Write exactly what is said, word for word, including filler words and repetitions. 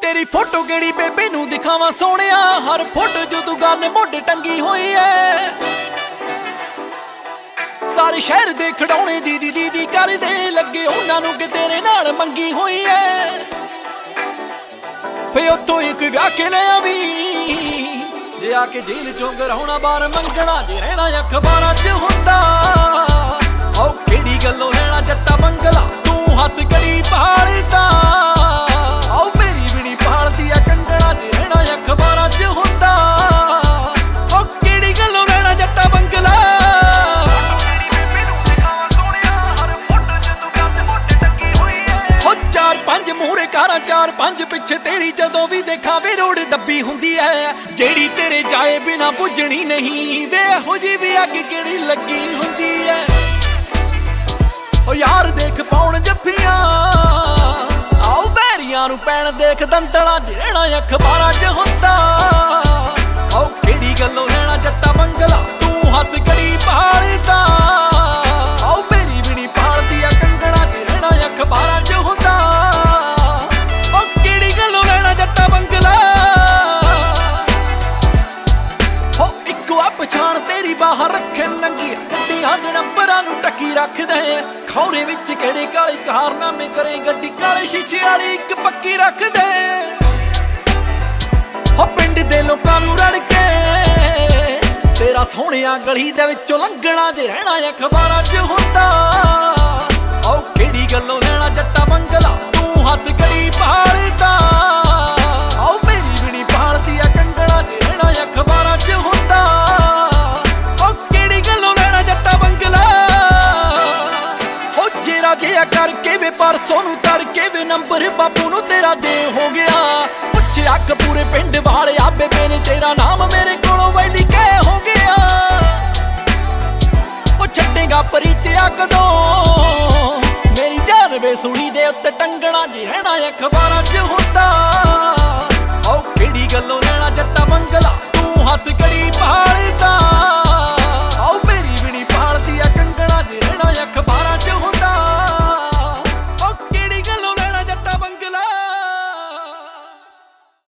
तेरी फोटो केड़ी बेबे नू दिखावा सोहणिया, हर फोटो जो तू गाने मोढे टंगी हुई है। सारे शहर दे खड़ौने दीदी दीदी कर दे लगे उन्हां नू कि तेरे नाल मंगी हुई है। फे उत्थों एक विआह के ले आवी जे आके जेल चों कराउणा बार मंगणा, जे रहना अखबारां च हुंदा औ केड़ी गल्लों रहना जट्टा बंगला तू हत्थ कड़ी भालदा औ मेरी बिनी भालदी आ कंगणा, जे रहना अखबारां च हुंदा औ केड़ी गल्लों रहना जट्टा बंगला। चार पंज मूहरे कारां चार पंज पिछे तेरी जदों भी देखा वे रोड दब्बी हुंदी है, जेड़ी तेरे जाए बिना बुझणी नहीं वे हो जी भी अग केड़ी लगी हुंदी है। ओ यार देख पाउण जफ्फियां आओ बैरियां नू पैण देख दंदला, जे रहना अखबारां च हुंदा औ केड़ी गल्लों रहना जट्टा बंगला तू हत्थ कड़ी भालदा औ मेरी बिनी भालदी आ कंगणा, जे रहना अखबारां च हुंदा औ केड़ी गल्लों रहना जट्टा बंगला। हो इक्को आ पछाण तेरी बाहर रखे नंगी गड्डियां दे नंबरां नू टकी रखदे, खौरे विच केड़े काले कारनामे करे गड्डी काले शीशे वाली इक पक्की रखदे। हो पिंड दे लोकां नू रड़ के तेरा सोहणिया गली दे विचों लंघणा, जे रहना अखबारां च हुंदा औ केड़ी गल्लों रहना जट्टा बंगला तू हत्थ कड़ी भालदा औ मेरी बिनी भालदी आ कंगणा, जे रहना अखबारां च हुंदा औ केड़ी गल्लों रहना जट्टा बंगला। हो जेरा जिहा करके वे परसों नू तड़के वे नंबर बापू नू तेरा दे हो गया, पुछे अख पूरे पिंड वाले आ बेबे ने तेरा नाम मेरे कोलों वैली कै हो गया। ओ छड्डेगा प्रीतिया कदों मेरी जान वे सुनी दे उत्ते टंगणा, जे रहना अखबारां च हुंदा औ केड़ी गल्लों रहना जट्टा बंगला तू हत्थ कड़ी भालदा